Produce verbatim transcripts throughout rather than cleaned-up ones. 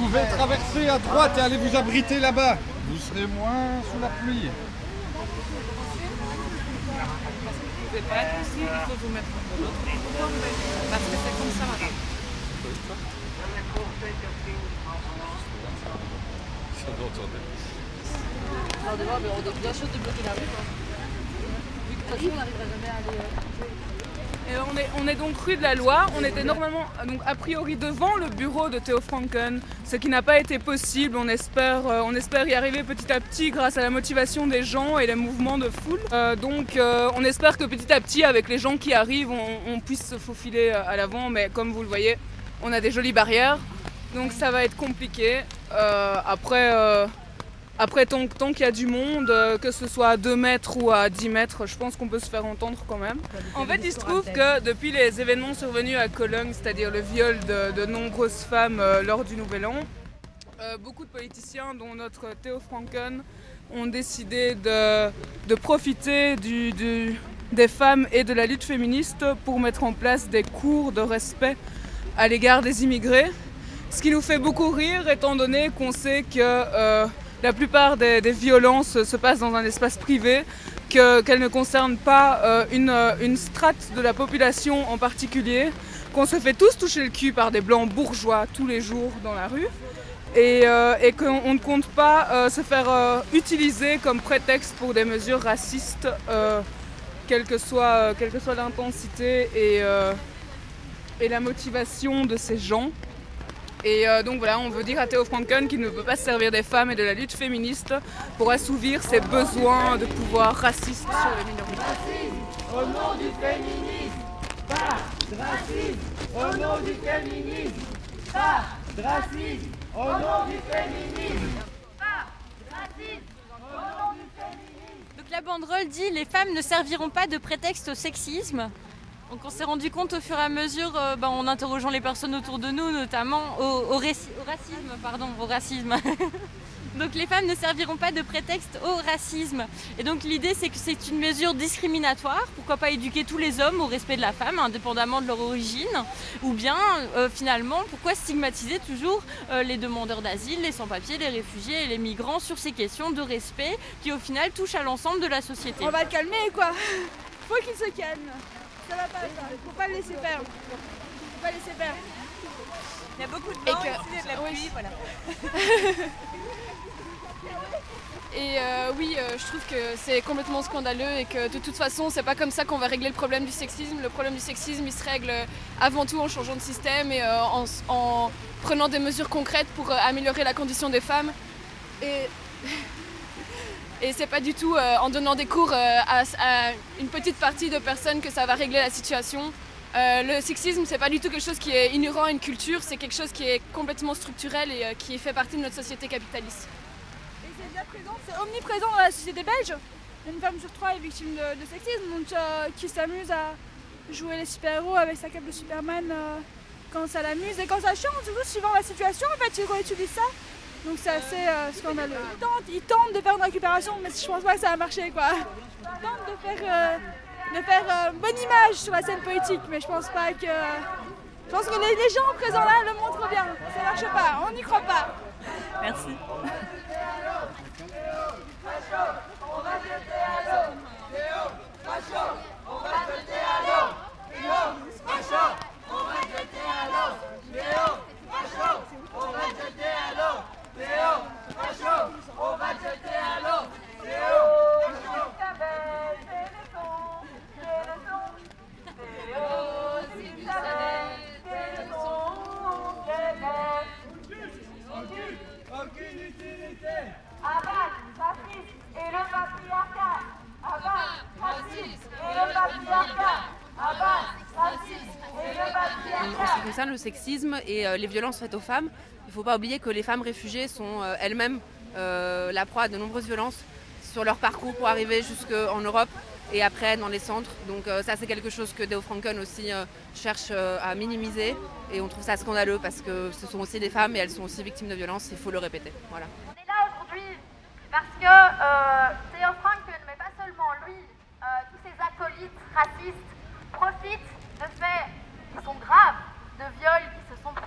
pouvez traverser à droite et aller vous abriter là-bas. Vous serez moins sous la pluie. Vous pouvez pas être ici, il faut vous mettre de l'autre côté. Parce que c'est comme ça, madame. Alors d'abord, mais on est bien chaud de bloquer la rue, quoi. Vu que de toute façon, on n'arrivera jamais à aller... Euh... Et on, est, on est donc rue de la Loi, on était normalement, donc a priori devant le bureau de Theo Franken, ce qui n'a pas été possible, on espère, euh, on espère y arriver petit à petit grâce à la motivation des gens et les mouvements de foule. Euh, donc euh, on espère que petit à petit, avec les gens qui arrivent, on, on puisse se faufiler à l'avant, mais comme vous le voyez, on a des jolies barrières, donc ça va être compliqué. Euh, après... Euh, Après, tant, tant qu'il y a du monde, euh, que ce soit à deux mètres ou à dix mètres, je pense qu'on peut se faire entendre quand même. En fait, il se trouve que depuis les événements survenus à Cologne, c'est-à-dire le viol de, de nombreuses femmes euh, lors du Nouvel An, euh, beaucoup de politiciens, dont notre Theo Franken, ont décidé de, de profiter du, du, des femmes et de la lutte féministe pour mettre en place des cours de respect à l'égard des immigrés. Ce qui nous fait beaucoup rire, étant donné qu'on sait que... Euh, La plupart des, des violences se passent dans un espace privé, que, qu'elles ne concernent pas euh, une, une strate de la population en particulier, qu'on se fait tous toucher le cul par des blancs bourgeois tous les jours dans la rue, et, euh, et qu'on ne compte pas euh, se faire euh, utiliser comme prétexte pour des mesures racistes, euh, quelle que soit, euh, quelle que soit l'intensité et, euh, et la motivation de ces gens. Et euh, donc voilà, on veut dire à Theo Franken qu'il ne peut pas se servir des femmes et de la lutte féministe pour assouvir ses besoins de pouvoir raciste sur les minorités. Racisme au nom du féminisme, pas de racisme au nom du féminisme, pas de racisme au nom du féminisme, pas de racisme au nom du féminisme. Donc la banderole dit « Les femmes ne serviront pas de prétexte au sexisme ». Donc on s'est rendu compte au fur et à mesure, euh, bah, en interrogeant les personnes autour de nous, notamment au, au, réci- au racisme, pardon, au racisme. Donc les femmes ne serviront pas de prétexte au racisme. Et donc l'idée c'est que c'est une mesure discriminatoire. Pourquoi pas éduquer tous les hommes au respect de la femme, indépendamment de leur origine. Ou bien euh, finalement, pourquoi stigmatiser toujours euh, les demandeurs d'asile, les sans-papiers, les réfugiés et les migrants sur ces questions de respect qui au final touchent à l'ensemble de la société. On va le calmer quoi. Faut qu'il se calme. Ça va pas, ça. Faut pas le laisser faire. Faut pas le laisser faire. Il y a beaucoup de vent que... ici et de la pluie, oui. Voilà. Et euh, oui, euh, je trouve que c'est complètement scandaleux et que de toute façon, c'est pas comme ça qu'on va régler le problème du sexisme. Le problème du sexisme, il se règle avant tout en changeant de système et euh, en, en prenant des mesures concrètes pour euh, améliorer la condition des femmes. Et... Et c'est pas du tout euh, en donnant des cours euh, à, à une petite partie de personnes que ça va régler la situation. Euh, le sexisme, c'est pas du tout quelque chose qui est inhérent à une culture, c'est quelque chose qui est complètement structurel et euh, qui fait partie de notre société capitaliste. Et c'est bien présent, c'est omniprésent dans la société belge. Une femme sur trois est victime de, de sexisme, donc euh, qui s'amuse à jouer les super-héros avec sa cape de Superman euh, quand ça l'amuse et quand ça change, surtout suivant la situation, en fait, on utilise ça. Donc c'est assez euh, scandaleux. Ils tentent, ils tentent de faire une récupération, mais je pense pas que ça va marcher quoi. Ils tentent de faire, euh, de faire euh, bonne image sur la scène politique, mais je pense pas que... Je pense que les, les gens présents là le montrent bien. Ça marche pas, on n'y croit pas. Merci. En ce qui concerne le sexisme et euh, les violences faites aux femmes, il ne faut pas oublier que les femmes réfugiées sont euh, elles-mêmes euh, la proie de nombreuses violences sur leur parcours pour arriver jusqu'en Europe et après dans les centres. Donc euh, ça c'est quelque chose que Theo Franken aussi euh, cherche euh, à minimiser et on trouve ça scandaleux parce que ce sont aussi des femmes et elles sont aussi victimes de violences, il faut le répéter. Voilà. On est là aujourd'hui parce que euh, Theo Franken, mais pas seulement lui, euh, tous ces acolytes racistes profitent de faits qui sont graves, de viols qui se sont produits notamment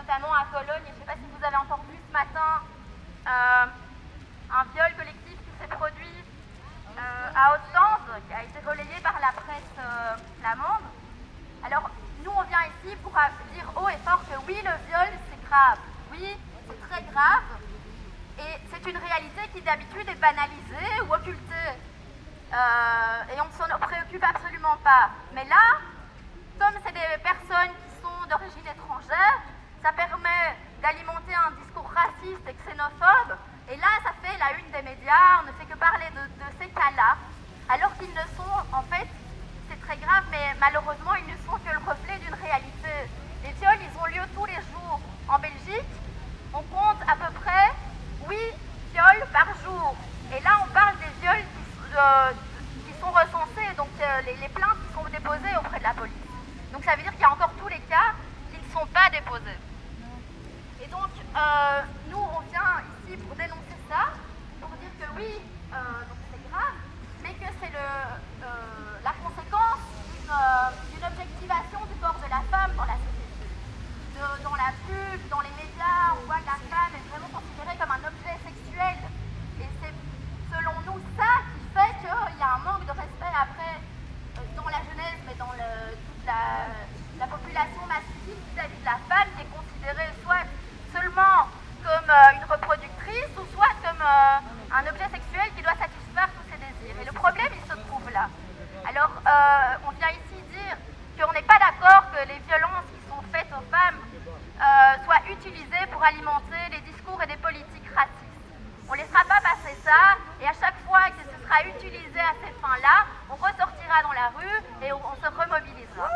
notamment à Cologne. Et je ne sais pas si vous avez entendu ce matin euh, un viol collectif qui s'est produit euh, à Ostende, qui a été relayé par la presse euh, flamande. Alors, nous, on vient ici pour dire haut et fort que oui, le viol, c'est grave. Oui, c'est très grave. Et c'est une réalité qui d'habitude est banalisée ou occultée. Euh, et on ne s'en préoccupe absolument pas. Mais là, comme c'est des personnes qui sont d'origine étrangère, ça permet d'alimenter un discours raciste et xénophobe. Et là, ça fait la une des médias, on ne fait que parler de, de ces cas-là, alors qu'ils ne sont, en fait, c'est très grave, mais malheureusement, ils ne sont que le reflet d'une réalité. Les viols, ils ont lieu tous les jours. En Belgique, on compte à peu près huit viols par jour. Et là, on parle des viols qui, euh, qui sont recensés, donc euh, les, les plaintes qui sont déposées auprès de la police. Donc ça veut dire qu'il y a encore tous les cas qui ne sont pas déposés. Et donc, euh, nous, on vient ici pour dénoncer ça, pour dire que oui, euh, donc c'est grave, mais que c'est le, euh, la conséquence d'une euh, objectivation du corps de la femme dans la société. De, dans la pub, dans les médias, on voit que la femme est vraiment considérée comme un objet sexuel. Et c'est selon nous ça qui fait qu'il y a un manque de respect après euh, dans la jeunesse, mais dans le, toute la, la population masculine vis-à-vis de la femme qui est considérée soit seulement comme euh, une reproductrice ou soit comme euh, un objet sexuel qui doit satisfaire tous ses désirs. Et le problème, il se trouve là. Alors, euh, on vient ici dire qu'on n'est pas d'accord que les violences qui sont faites aux femmes euh, soient utilisées pour alimenter des discours et des politiques racistes. On ne laissera pas passer ça, et à chaque fois que ce sera utilisé à ces fins-là, on ressortira dans la rue et on, on se remobilisera.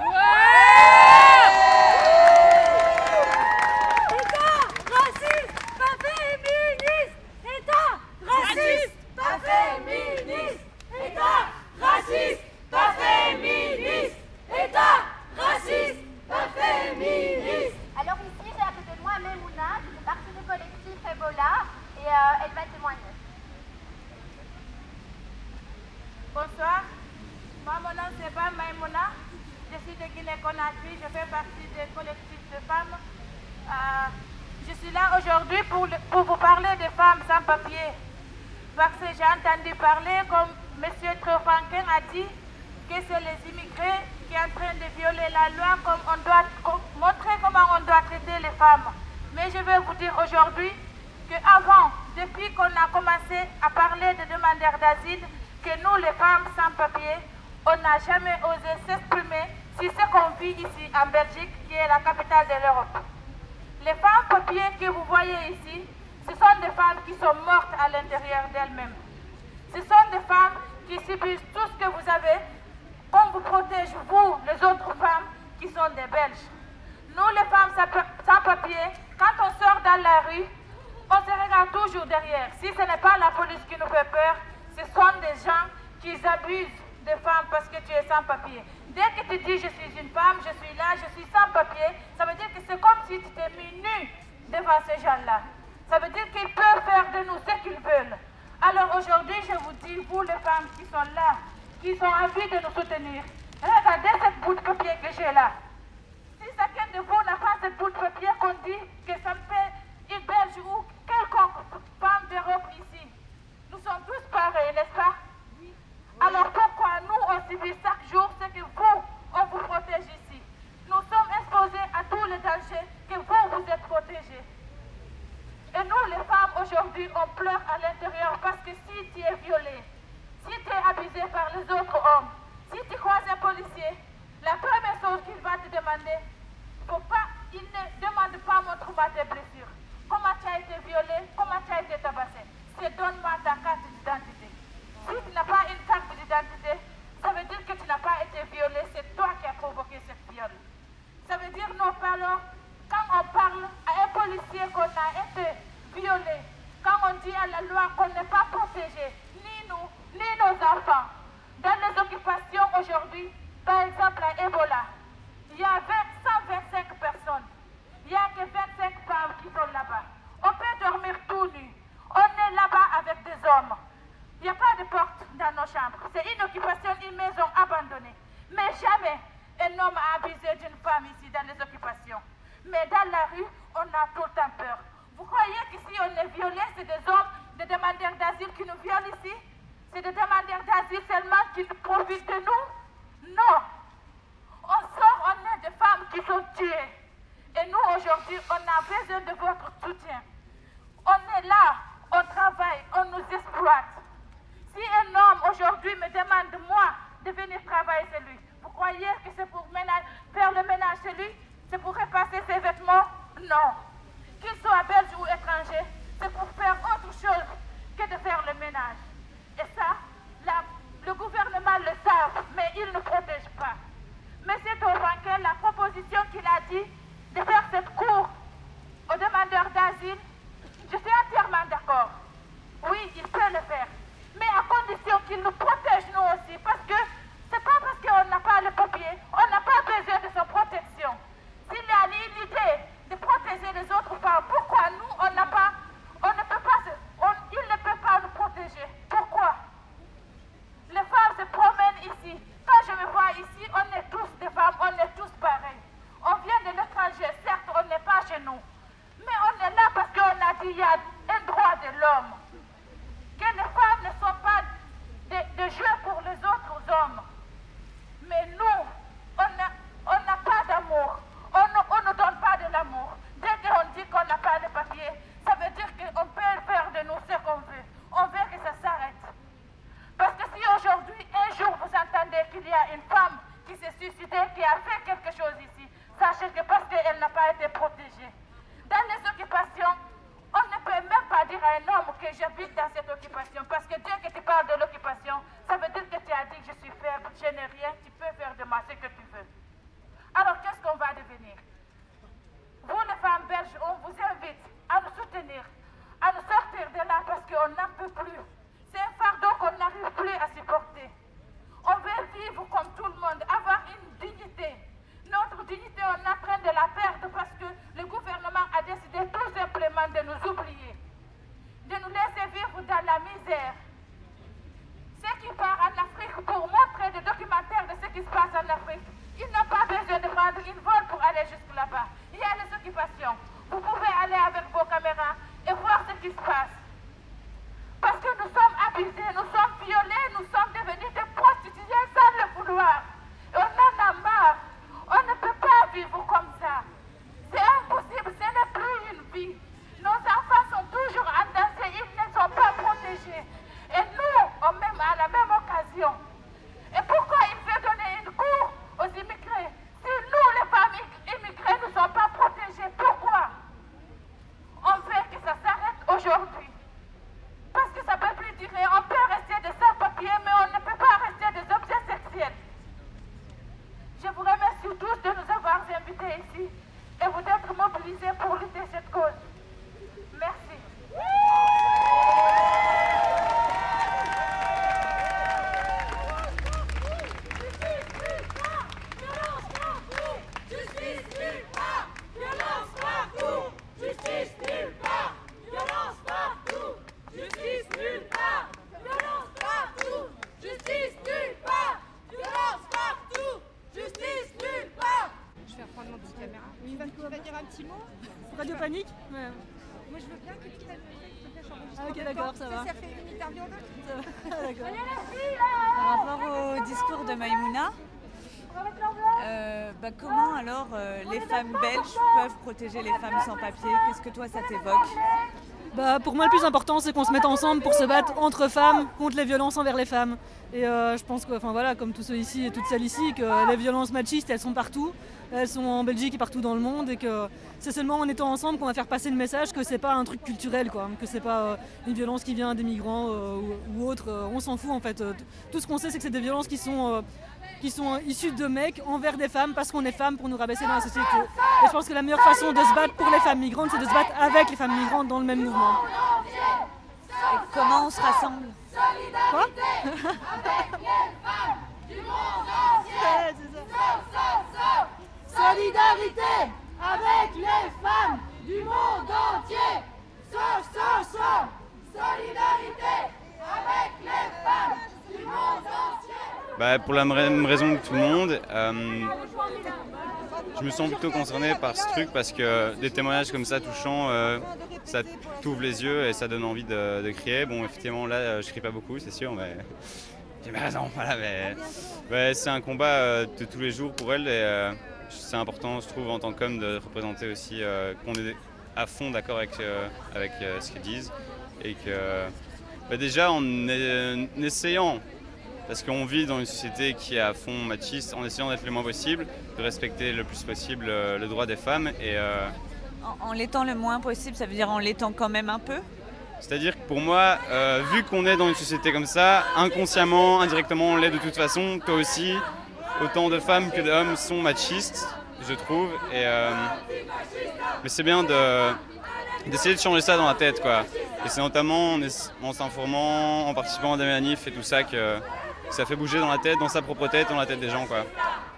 Alors ici, j'ai à côté de moi Memouna, qui fait partie du collectif Ebola, et euh, elle va témoigner. Bonsoir, moi mon nom c'est pas Maïmouna, je suis de Guinée-Conakry, je fais partie du collectif de femmes. Euh, je suis là aujourd'hui pour, pour vous parler des femmes sans papier, parce que j'ai entendu parler, comme M. Trofanken a dit, que c'est les immigrés qui sont en train de violer la loi, comme on doit comme, montrer comment on doit traiter les femmes. Mais je vais vous dire aujourd'hui qu'avant, depuis qu'on a commencé à parler de demandeurs d'asile, que nous, les femmes sans papier, on n'a jamais osé s'exprimer sur ce qu'on vit ici en Belgique, qui est la capitale de l'Europe. Les femmes papiers que vous voyez ici, ce sont des femmes qui sont mortes à l'intérieur d'elles-mêmes. Ce sont des femmes qui subissent tout ce que vous avez, qu'on vous protège, vous, les autres femmes qui sont des Belges. Nous, les femmes sans papier, quand on sort dans la rue, on se regarde toujours derrière. Si ce n'est pas la police qui nous fait peur, ce sont des gens qui abusent des femmes parce que tu es sans papier. Dès que tu dis je suis une femme, je suis là, je suis sans papier, ça veut dire que c'est comme si tu t'es mis nu devant ces gens-là. Ça veut dire qu'ils peuvent faire de nous ce qu'ils veulent. Alors aujourd'hui, je vous dis, vous les femmes qui sont là, qui ont envie de nous soutenir, regardez cette bout de papier que j'ai là. Si chacun de vous n'a pas cette bout de papier qu'on dit que ça me fait une Belge ou quelconque femme d'Europe ici, nous sommes tous pareils, n'est-ce pas? Alors pourquoi nous on subit chaque jour ce que vous, on vous protège ici? Nous sommes exposés à tous les dangers que vous, vous êtes protégés. Et nous les femmes aujourd'hui, on pleure à l'intérieur parce que si tu es violée, si tu es abusé par les autres hommes, si tu croises un policier, la première chose qu'il va te demander, faut pas, il ne demande pas montre-moi tes blessures. Comment tu as été violée, comment tu as été tabassée. C'est donne-moi ta carte d'identité. Si tu n'as pas une carte d'identité, ça veut dire que tu n'as pas été violée, c'est toi qui as provoqué cette viol. Ça veut dire, nous parlons, quand on parle à un policier qu'on a été violé, quand on dit à la loi qu'on n'est pas protégé, ni nous, ni nos enfants. Dans les occupations aujourd'hui, par exemple à Ebola, il y a cent vingt-cinq personnes. Il n'y a que vingt-cinq femmes qui sont là-bas. On peut dormir tout nu. On est là-bas avec des hommes. Il n'y a pas de porte dans nos chambres. C'est une occupation, une maison abandonnée. Mais jamais un homme a abusé d'une femme ici dans les occupations. Mais dans la rue, ici on est violé, c'est des hommes, des demandeurs d'asile qui nous violent ici. C'est des demandeurs d'asile seulement qui profitent de nous. Non. On sort, on est des femmes qui sont tuées. Et nous aujourd'hui, on a besoin de votre soutien. On est là, on travaille, on nous exploite. Si un homme aujourd'hui me demande, moi, de venir travailler chez lui, vous croyez que c'est pour ménage, faire le ménage chez lui? C'est pour repasser ses vêtements? Non. Qu'il soit belge ou étranger, c'est pour faire autre chose que de faire le ménage. Et ça, la, le gouvernement le savent, mais il ne protège pas. Monsieur Tovankel, la proposition qu'il a dit de faire cette cour aux demandeurs d'asile, je suis entièrement d'accord. Oui, il peut le faire. Mais à condition qu'il nous protège nous aussi. Parce que c'est pas parce qu'on n'a pas le papier, on n'a pas besoin de son protection. S'il y a l'idée de protéger les autres femmes, pourquoi nous, on n'a pas, on ne peut pas, on, il ne peut pas nous protéger? Pourquoi? Les femmes se promènent ici. Quand je me vois ici, on est tous des femmes, on est tous pareils. On vient de l'étranger, certes, on n'est pas chez nous. Mais on est là parce qu'on a dit qu'il y a un droit de l'homme. Que les femmes ne sont pas des de jeux pour les autres hommes. Mais nous, on n'a pas d'amour. On ne donne pas de l'amour. Dès qu'on dit qu'on n'a pas de papier, ça veut dire qu'on peut faire de nous ce qu'on veut. On veut que ça s'arrête. Parce que si aujourd'hui, un jour, vous entendez qu'il y a une femme qui s'est suicidée, qui a fait quelque chose ici, sachez que parce qu'elle n'a pas été protégée. Dans les occupations, on ne peut même pas dire à un homme que j'habite dans cette occupation. Parce que dès que tu parles de l'occupation, ça veut dire que tu as dit que je suis faible, je n'ai rien, tu peux faire de moi ce que tu veux. Alors qu'est-ce qu'on va devenir? Vous les femmes belges, on vous invite à nous soutenir, à nous sortir de là parce qu'on n'en peut plus. C'est un fardeau qu'on n'arrive plus à supporter. On veut vivre comme tout le monde, avoir une dignité. Notre dignité, on est en train de la perdre parce que le gouvernement a décidé tout simplement de nous oublier, de nous laisser vivre dans la misère. Ceux qui partent en Afrique pour montrer des documentaires de ce qui se passe en Afrique, ils n'ont pas besoin de prendre une vol pour aller jusque là-bas. Il y a les occupations. Vous pouvez aller avec vos caméras et voir ce qui se passe. Parce que nous sommes abusés, nous sommes violés, nous sommes devenus des prostituées sans le vouloir. Et on en a marre. On ne peut pas vivre comme ça. C'est impossible, ce n'est plus une vie. Nos enfants sont toujours en danger, ils ne sont pas protégés. Et nous, on même à la même occasion. Et pourquoi il veut donner une cour aux immigrés? Si nous, les familles immigrées, ne sommes pas protégées, pourquoi? On veut que ça s'arrête aujourd'hui. Parce que ça ne peut plus durer. On peut rester des sans-papiers, mais on ne peut pas rester des objets sexuels. Je vous remercie tous de nous avoir invités ici et vous d'être mobilisés pour lutter cette cause. Merci. Radio Panique ouais. Moi je veux bien que tu fasses Ah ok d'accord, ça va. Ça, ça fait une interview en deux. Ah, d'accord. Par rapport au discours de Maïmouna, euh, bah, comment alors euh, les femmes belges peuvent protéger les femmes sans papier? Qu'est-ce que toi ça t'évoque? Bah, pour moi, le plus important, c'est qu'on se mette ensemble pour se battre entre femmes contre les violences envers les femmes. Et euh, je pense que, enfin voilà, comme tous ceux ici et toutes celles ici, que les violences machistes, elles sont partout. Elles sont en Belgique et partout dans le monde, et que c'est seulement en étant ensemble qu'on va faire passer le message que c'est pas un truc culturel, quoi, que c'est pas euh, une violence qui vient des migrants euh, ou, ou autre. Euh, on s'en fout en fait. Euh, tout ce qu'on sait, c'est que c'est des violences qui sont euh, qui sont issues de mecs envers des femmes parce qu'on est femmes pour nous rabaisser dans la société. Et je pense que la meilleure façon de se battre pour les femmes migrantes, c'est de se battre avec les femmes migrantes dans le même mouvement. Et comment on se rassemble? Quoi? Avec les femmes du monde entier. Ouais, c'est ça. Solidarité avec les femmes du monde entier. So, so, so. Solidarité avec les femmes du monde entier. Bah, pour la même raison que tout le monde. Euh, je me sens plutôt concerné par ce truc parce que des témoignages comme ça touchants, euh, ça t'ouvre les yeux et ça donne envie de, de crier. Bon, effectivement, là, je crie pas beaucoup, c'est sûr, mais j'ai bien raison. Voilà, mais, mais c'est un combat euh, de tous les jours pour elle et euh, c'est important, je trouve, en tant qu'homme, de représenter aussi euh, qu'on est à fond d'accord avec, euh, avec euh, ce qu'ils disent et que bah, déjà en, en essayant. Parce qu'on vit dans une société qui est à fond machiste, en essayant d'être le moins possible, de respecter le plus possible euh, le droit des femmes. Et, euh, En, en l'étant le moins possible, ça veut dire en l'étant quand même un peu? c'est-à-dire que pour moi, euh, vu qu'on est dans une société comme ça, inconsciemment, indirectement, on l'est de toute façon. Toi aussi, autant de femmes que d'hommes sont machistes, je trouve. Et, euh, mais c'est bien de, d'essayer de changer ça dans la tête, quoi. Et c'est notamment en, en s'informant, en participant à des manifs et tout ça que ça fait bouger dans la tête, dans sa propre tête, dans la tête des gens, quoi.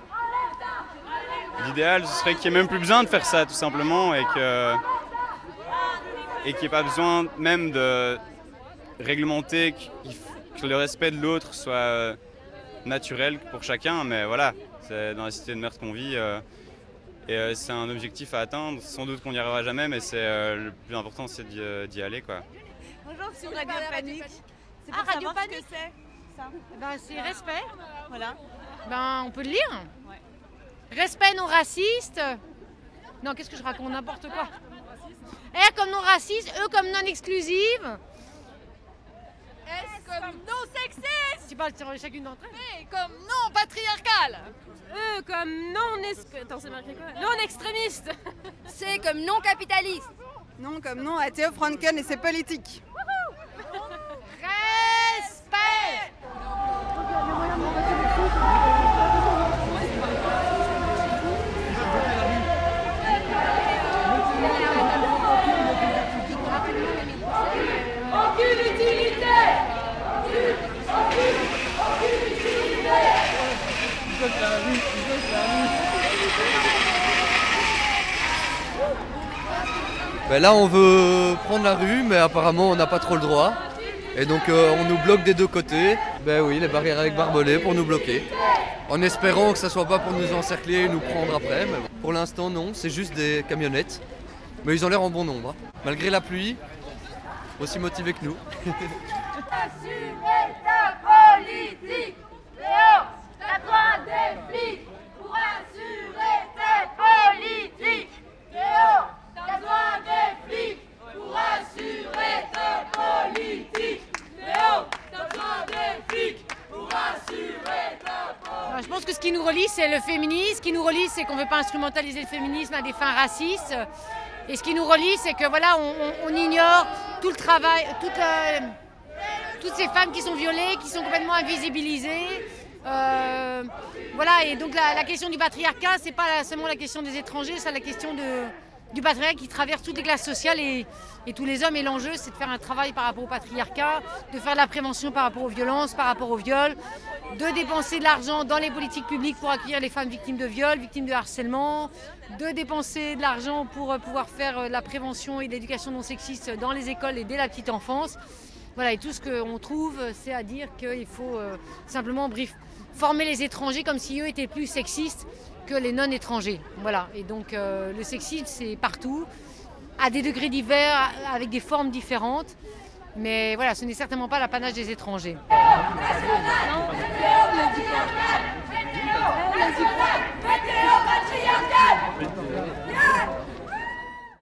L'idéal, ce serait qu'il n'y ait même plus besoin de faire ça, tout simplement, et que et qu'il n'y ait pas besoin même de réglementer que le respect de l'autre soit naturel pour chacun. Mais voilà, c'est dans la cité de merde qu'on vit, euh, et euh, c'est un objectif à atteindre. Sans doute qu'on n'y arrivera jamais, mais c'est euh, le plus important, c'est d'y, euh, d'y aller, quoi. Bonjour, sur Radio Panique. C'est Ah, pour Radio savoir ce Panique. que c'est, ça. Ben, c'est respect. Voilà. Ben, on peut le lire. Respect non raciste. Non, qu'est-ce que je raconte? N'importe quoi. R comme non raciste, E comme non exclusive. S comme non sexiste. Tu parles sur chacune d'entre elles. P comme non patriarcal. E comme non... es- Attends, c'est marqué quoi? Non extrémiste. C comme non capitaliste. Non comme non à Theo Franken et ses politiques. Respect. Aucune utilité. Aucune, aucune utilité. Ben là on veut prendre la rue mais apparemment on n'a pas trop le droit. Et donc euh, on nous bloque des deux côtés. Ben oui, les barrières avec barbelés pour nous bloquer. En espérant que ça soit pas pour nous encercler et nous prendre après. Mais bon. Pour l'instant non, c'est juste des camionnettes. Mais ils ont l'air en bon nombre. Malgré la pluie, aussi motivés que nous. Assumer ta politique. Léo, t'as droit des flics pour assurer tes politiques. Léo, t'as droit des flics pour assurer tes politiques. Léo, t'as droit des flics pour assurer tes politiques. Je pense que ce qui nous relie, c'est le féminisme. Ce qui nous relie, c'est qu'on ne veut pas instrumentaliser le féminisme à des fins racistes. Et ce qui nous relie, c'est que voilà, on, on, on ignore tout le travail, toute, euh, toutes ces femmes qui sont violées, qui sont complètement invisibilisées. Euh, voilà, et donc la, la question du patriarcat, c'est pas seulement la question des étrangers, c'est la question de, du patriarcat qui traverse toutes les classes sociales et, et tous les hommes. Et l'enjeu, c'est de faire un travail par rapport au patriarcat, de faire de la prévention par rapport aux violences, par rapport aux viols, de dépenser de l'argent dans les politiques publiques pour accueillir les femmes victimes de viols, victimes de harcèlement, de dépenser de l'argent pour pouvoir faire de la prévention et de l'éducation non sexiste dans les écoles et dès la petite enfance. Voilà, et tout ce qu'on trouve, c'est à dire qu'il faut euh, simplement bref, former les étrangers comme si eux étaient plus sexistes que les non-étrangers. Voilà, et donc euh, le sexisme, c'est partout, à des degrés divers, avec des formes différentes. Mais voilà, ce n'est certainement pas l'apanage des étrangers. Léo,